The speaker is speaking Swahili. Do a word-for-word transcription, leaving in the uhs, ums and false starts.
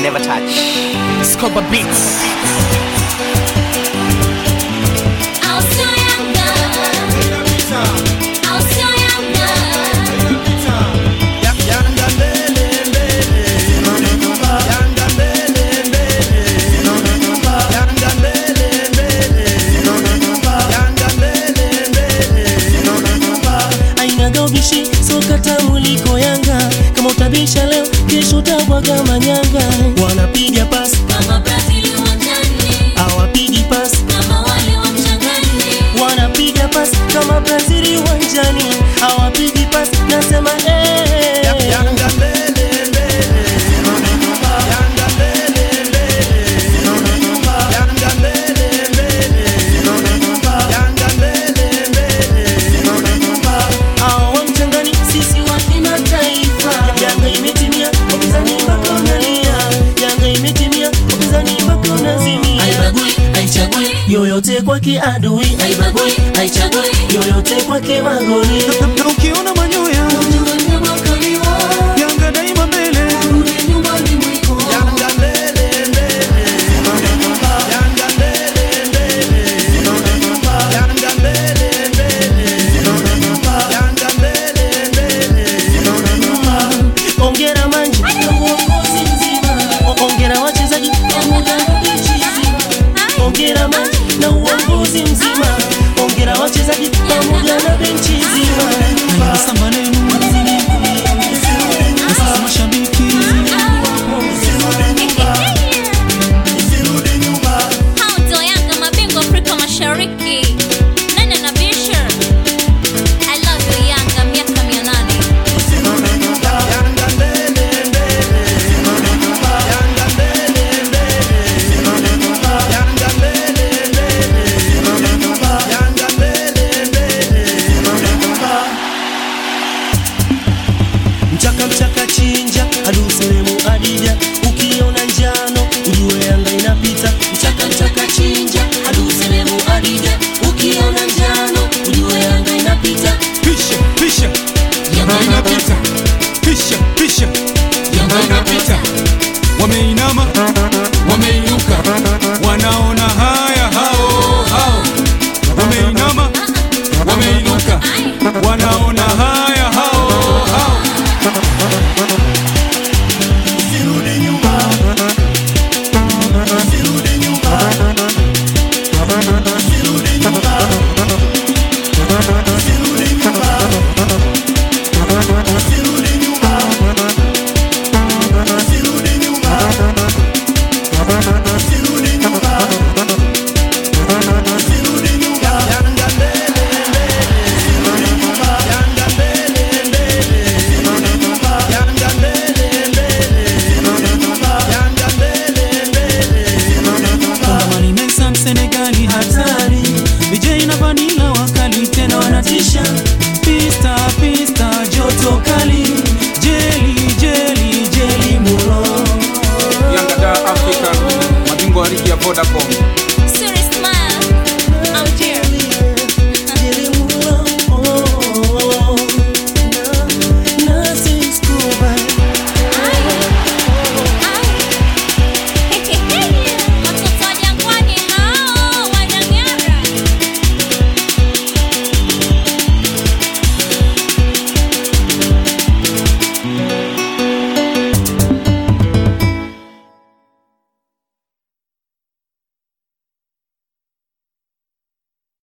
never touch. Scoba Beats. Soka tamuliko Yanga, kama utabisha leo kesho utabwaga manyanga. Wanapiga pasi kama Brazil uwanjani, hawapigi pasi kama wale wa mchangani. Wanapiga pasi kama Brazil uwanjani, hawapigi pasi. Nasema eh Yanga mbele mbele, Yanga mbele mbele, Yanga mbele mbele, Yanga mbele mbele. hao wa mchangani sisi wa kimataifa. Yanga imetimia, wapinzani mpaka unalia. Yanga imetimia, wapinzani mpaka unazimia. Haibagui, haichagui, Yoyote kwake adui, haibagui, haichagui, yoyote kwake magoli. Na ukiona manyoya, Yanga daima mbele. Yanga mbele mbele, Yanga mbele mbele, Yanga mbele mbele, Yanga mbele mbele. Ongera Manji na uongozi mzima. O- Ongera wachezaji pamoja na benchi zima. Ongera Manji na uongozi mzima. Ongera wachezaji pamoja na benchi zima. Sasa maneno sasa mashabiki hao ndio Yanga mabingwa Afrika Mashariki. Nani anabisha? I love you Yanga, miaka mia nane. Yanga mbele mbele, Yanga mbele mbele, Yanga mbele mbele, Yanga mbele mbele. Mchaka mchaka chinja, aduselemu adija. Ukiona njano, ujue Yanga inapita. Mchaka mchaka chinja, aduselemu adija. Ukiona njano, ujue Yanga inapita. Pisha pisha, Yanga inapita. Pisha pisha, Yanga inapita. Wameinama, wameinuka, wanaona haya hao hao. Wameinama, wameinuka, wanaona haya hao hao. Usirudi nyuma, usirudi nyuma, usirudi nyuma, usirudi nyuma, usirudi nyuma, usirudi nyuma, usirudi nyuma, usirudi nyuma. Yanga mbele mbele, Yanga mbele mbele, Yanga mbele mbele, Yanga mbele mbele. Kondamani Mensam Senegali hatari, Vijay na Vanilla wakali tena wanatisha. Pista pista joto kali, jeli jeli jeli muro. Yanga da Afrika, mabingwa wa ligi ya Vodacom.